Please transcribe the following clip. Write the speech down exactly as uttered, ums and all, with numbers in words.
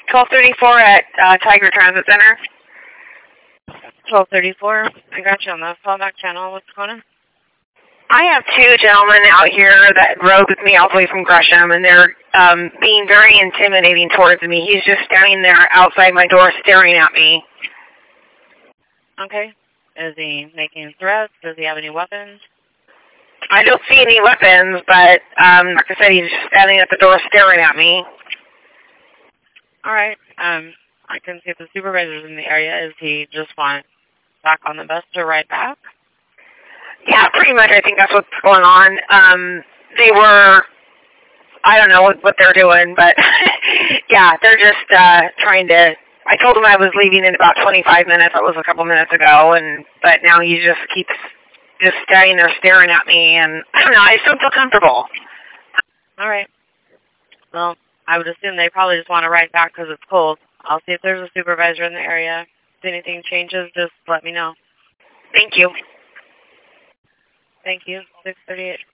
twelve thirty-four at uh, Tiger Transit Center. twelve thirty-four. I got you on the fallback channel. What's going on? I have two gentlemen out here that rode with me all the way from Gresham, and they're um, being very intimidating towards me. He's just standing there outside my door staring at me. Okay. Is he making threats? Does he have any weapons? I don't see any weapons, but um, like I said, he's just standing at the door staring at me. All right. Um, I can see if the supervisor's in the area. Is he just want back on the bus to ride back? Yeah, pretty much. I think that's what's going on. Um, they were, I don't know what, what they're doing, but yeah, they're just uh, trying to. I told him I was leaving in about twenty-five minutes. That was a couple minutes ago, and but now he just keeps just standing there staring at me, and I don't know. I just don't feel comfortable. All right. Well, I would assume they probably just want to ride back because it's cold. I'll see if there's a supervisor in the area. If anything changes, just let me know. Thank you. Thank you. six thirty-eight.